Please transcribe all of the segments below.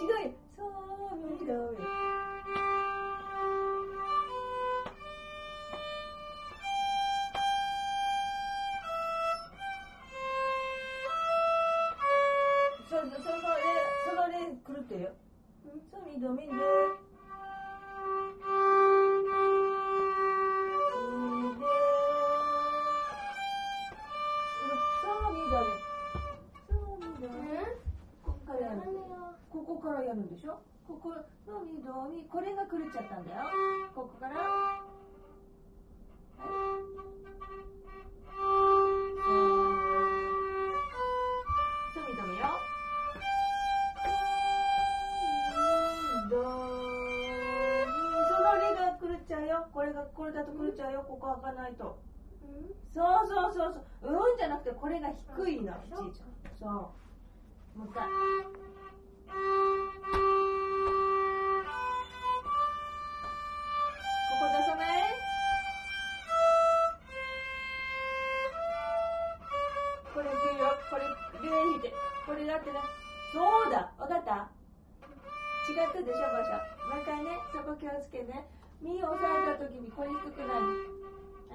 違う。そうみどみ。その例狂ってるよ。そうみどみで。ここからやるんでしょ。ここのみどみ、これが狂っちゃったんだよ。ここから。そうみどみよ。どそのりが狂っちゃうよ。これだと狂っちゃうよ。ここ開かないと。そうじゃなくてこれが低いの。いちいち。そう。もう一回。出さない？これいくよ。これ上引いて。これだってね。そうだ。わかった？違ったでしょ場所。もう一回ね。そこ気をつけね。身を押さえた時にこれ低くない。はい。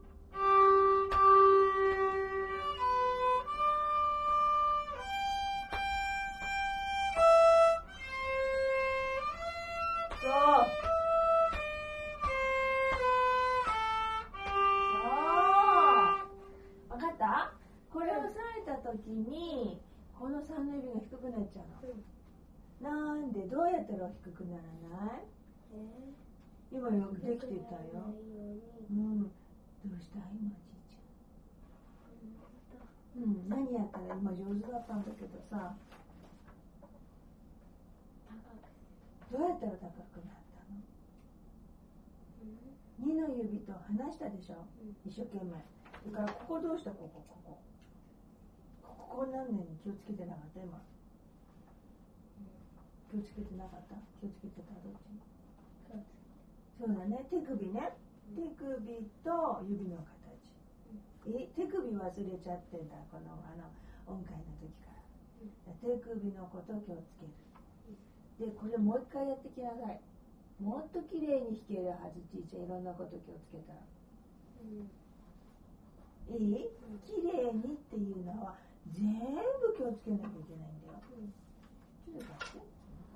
時にこの3の指が低くなっちゃうの、なんでどうやったら低くならない？今よくできてたよ。どうした今ちいちゃん。何やったら今上手だったんだけどさ、どうやったら高くなったの？2の指と離したでしょ、一生懸命。だからここどうした？ここ何年に気をつけてなかった今。気をつけてなかった？気をつけてた？どっち？そうだね、手首ね。手首と指の形。手首忘れちゃってんだ、この音階の時から。手首のことを気をつける。で、これもう一回やってきなさい。もっと綺麗に弾けるはず、ちいちゃん。いろんなこと気をつけたら。いい？綺麗にっていうのは全部気をつけなきゃいけないんだよ。ちょっと待って。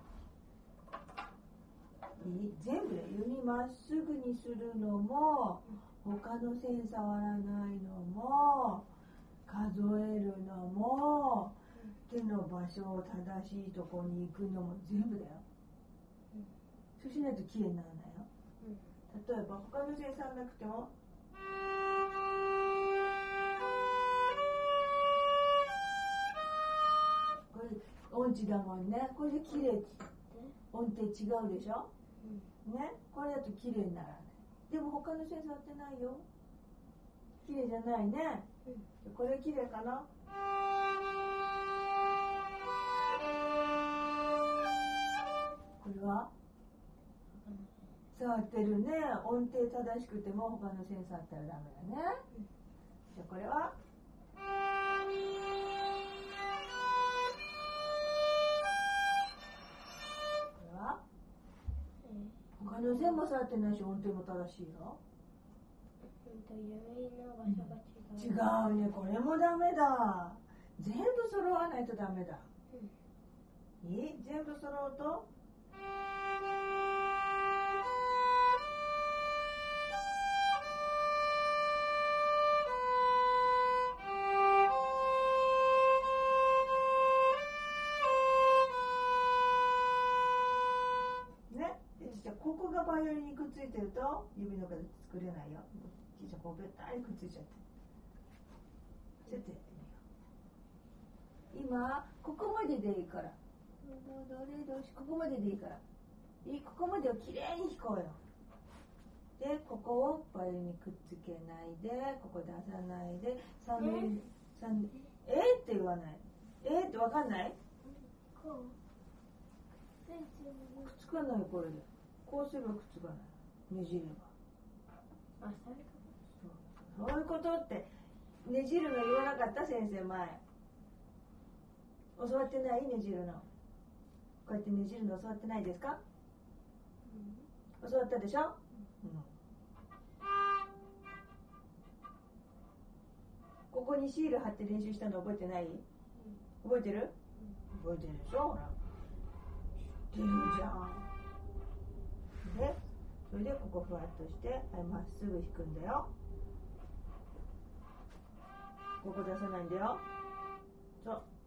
全部で弓まっすぐにするのも、他の線触らないのも、数えるのも、手の場所を正しいとこに行くのも全部だよ。そうしないと綺麗にならないよ。例えば他の線触らなくても、これ音痴だもんね。これで綺麗。音程違うでしょ、ね、これだと綺麗にならない。でも他の線触ってないよ。綺麗じゃないね、これ綺麗かな。これは触ってるね。音程正しくても他の線触ったらダメだね。じゃあこれは他の線も触ってないし音程も正しいよ。 弓の場所が違う。 違うね、これもダメだ。全部揃わないとダメだ。いい？全部揃うとここがバイオリンにくっついてると指の形作れないよ。ちいちゃんこうべったりくっついちゃって。ちょっとやってみよう。今ここまででいいから。ここまででいいから。ここまでをきれいに弾こうよ。でここをバイオリンにくっつけないで、ここ出さないで、って言わない。ってわかんない？ こう。 くっつかない。これで。こうすればくっつかない。ねじれば。そういうことってねじるの言わなかった先生前。教わってない？ねじるの。 こうやってねじるの教わってないですか？教わったでしょ？ここにシール貼って練習したの覚えてない？覚えてる？覚えてるでしょ？ほら。いいじゃん。で、それでここふわっとして、まっすぐ引くんだよ。ここ出さないんだよ。そう。